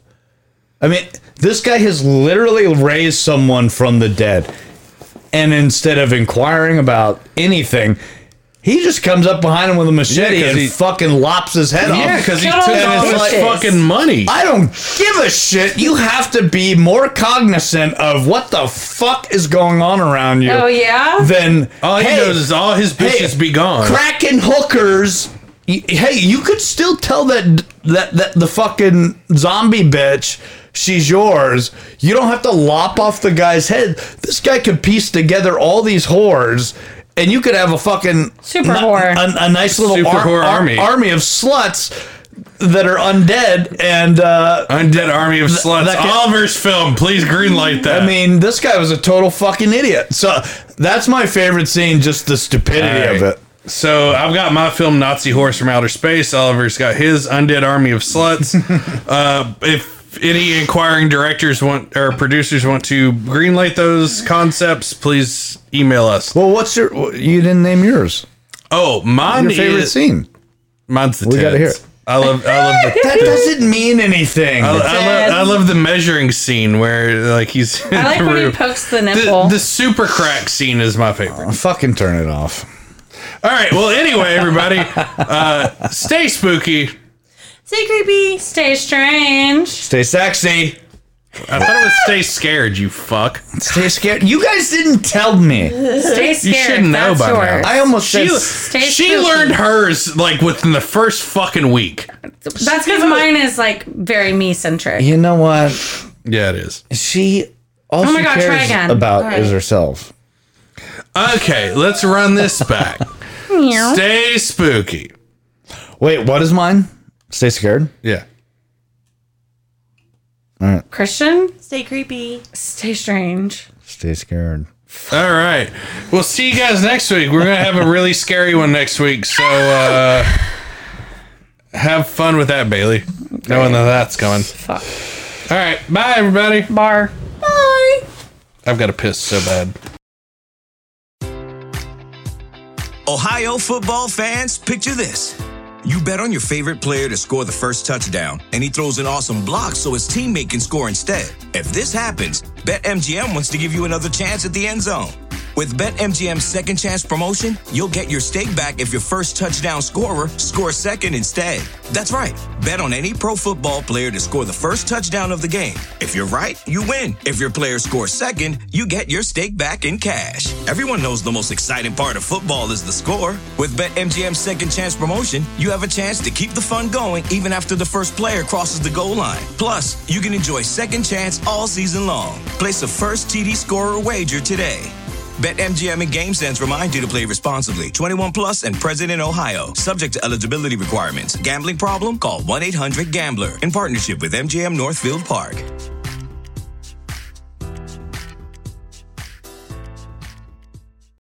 I mean, this guy has literally raised someone from the dead, and instead of inquiring about anything, he just comes up behind him with a machete Yeah, 'cause and he- fucking lops his head off. yeah, because he Kill took all all the his bitches. fucking money. I don't give a shit. You have to be more cognizant of what the fuck is going on around you. Oh yeah. Than All he hey, knows is all his bitches hey, be gone. cracking hookers. y- Hey, you could still tell that that that the fucking zombie bitch, she's yours. You don't have to lop off the guy's head. This guy could piece together all these whores, and you could have a fucking Super ni- whore. a, a nice little Super ar- whore ar- army. army of sluts that are undead and. uh Undead Army of Sluts. that can- Oliver's film. Please greenlight that. I mean, this guy was a total fucking idiot. So that's my favorite scene, just the stupidity All of right. it. So I've got my film Nazi Horse from Outer Space. Oliver's got his Undead Army of Sluts. uh, if any inquiring directors want or producers want to greenlight those concepts, please email us. Well, what's your? You didn't name yours. Oh, mine Your favorite is scene. mine's the We gotta hear tits. it. I love I love the That doesn't mean anything. I, I, love, I love the measuring scene where like he's in I like the when he room. pokes the The, nipple. the super crack scene is my favorite. Fucking turn it off. All right. Well, anyway, everybody, uh, stay spooky. Stay creepy. Stay strange. Stay sexy. I thought it was stay scared. You fuck. Stay scared. You guys didn't tell me. Stay scared. You should know That's by yours. now. I almost She, said. Stay she spooky. learned hers like within the first fucking week. That's because mine is like very me centric. You know what? Yeah, it is. She all Oh my she God, try cares again. about All right. is herself. Okay, let's run this back. Stay spooky. Wait, what is mine? Stay scared. Yeah. Christian, Stay creepy. stay strange. Stay scared. All right. We'll see you guys next week. We're gonna have a really scary one next week. So uh Have fun with that, Bailey. Knowing that that's coming. Fuck. All right. Bye, everybody. Bar. Bye. I've got to piss so bad. Ohio football fans, picture this. You bet on your favorite player to score the first touchdown, and he throws an awesome block so his teammate can score instead. If this happens, BetMGM wants to give you another chance at the end zone. With BetMGM's second chance promotion, you'll get your stake back if your first touchdown scorer scores second instead. That's right. Bet on any pro football player to score the first touchdown of the game. If you're right, you win. If your player scores second, you get your stake back in cash. Everyone knows the most exciting part of football is the score. With BetMGM's second chance promotion, you have a chance to keep the fun going even after the first player crosses the goal line. Plus, you can enjoy second chance all season long. Place a first T D scorer wager today. BetMGM and GameSense remind you to play responsibly. twenty-one plus and present in Ohio. Subject to eligibility requirements. Gambling problem? Call one eight hundred gambler in partnership with M G M Northfield Park.